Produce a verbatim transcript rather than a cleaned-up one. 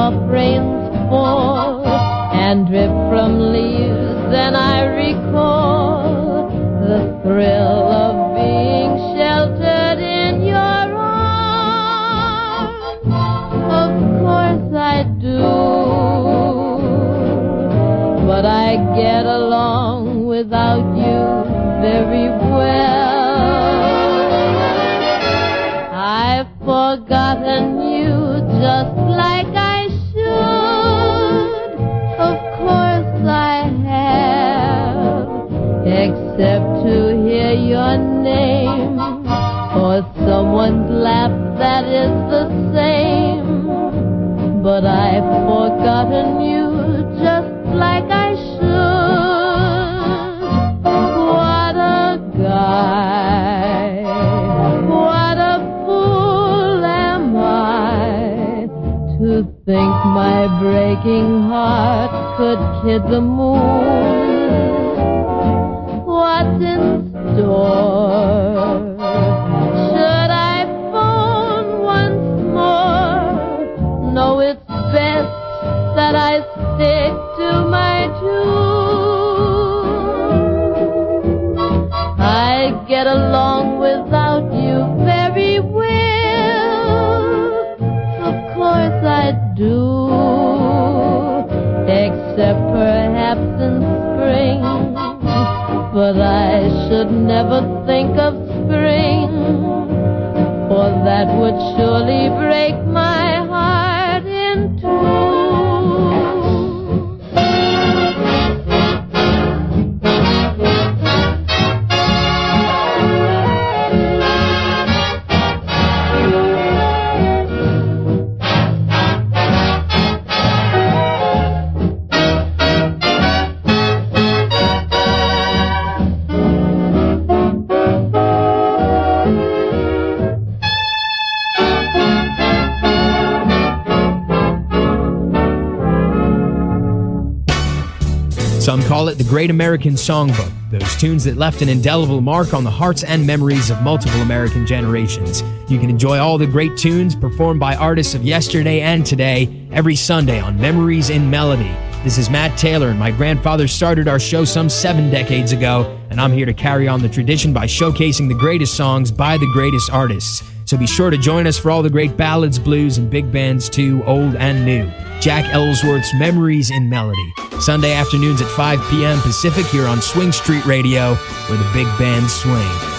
soft rains fall and drip from leaves, and I recall the thrill of being sheltered in your arms. Of course I do, but I get along without you very well. I've forgotten you just like I should. Of course I have, except to hear your name or someone's laugh that is the same. But I've forgotten you just like I should. What a guy, what a fool am I to think my breaking heart could kid the moon. What's in store? Should I phone once more? No, it's best that I stick to my tune. I get along without you very well. Of course I do, except perhaps in spring. But I should never think of spring, for that would surely break my heart in two. Some call it the Great American Songbook, those tunes that left an indelible mark on the hearts and memories of multiple American generations. You can enjoy all the great tunes performed by artists of yesterday and today every Sunday on Memories in Melody. This is Matt Taylor, and my grandfather started our show some seven decades ago, and I'm here to carry on the tradition by showcasing the greatest songs by the greatest artists. So be sure to join us for all the great ballads, blues, and big bands too, old and new. Jack Ellsworth's Memories in Melody. Sunday afternoons at five p.m. Pacific here on Swing Street Radio, where the big bands swing.